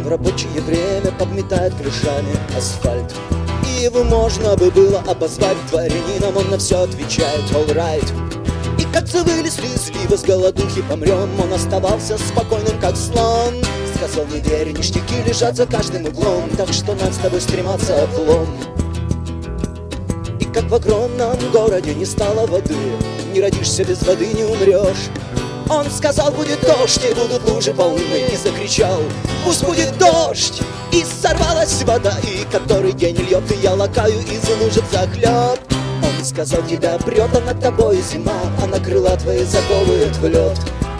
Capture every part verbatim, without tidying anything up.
в рабочее время подметает клешами асфальт. И его можно бы было обозвать дворянином, он на все отвечает all right. И как завыли слезливо с голодухи помрем, он оставался спокойным, как слон. Сказал, не верь, ништяки лежат за каждым углом, так что нам с тобой стрематься облом. И как в огромном городе не стало воды, не родишься без воды, не умрешь. Он сказал, будет дождь, и будут лужи полны, и закричал, пусть будет дождь. И сорвалась вода, и который день льет, и я лакаю из лужи взахлеб. Он сказал, тебя прет, а над тобой зима, а на крыла твои заковывает в лед.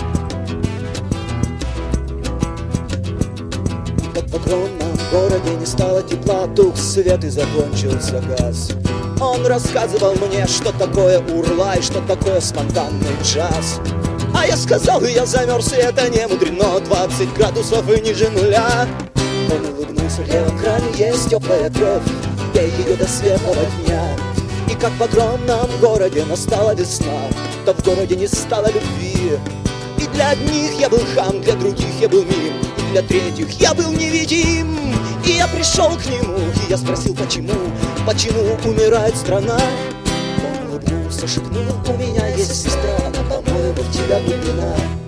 Как в огромном городе не стало тепла, тух свет и закончился газ. Он рассказывал мне, что такое урла и что такое спонтанный джаз. А я сказал, я замерз, и это не мудрено, двадцать градусов и ниже нуля. Он улыбнулся, в левом кране есть теплая кровь, пей ее до светлого дня. И как в огромном городе настала весна, то в городе не стало любви. И для одних я был хам, для других я был мим, и для третьих я был невидим. И я пришел к нему, и я спросил, почему, почему умирает страна. Он улыбнулся, шепнул, у меня есть сестра, она, по-моему, в тебя влюблена.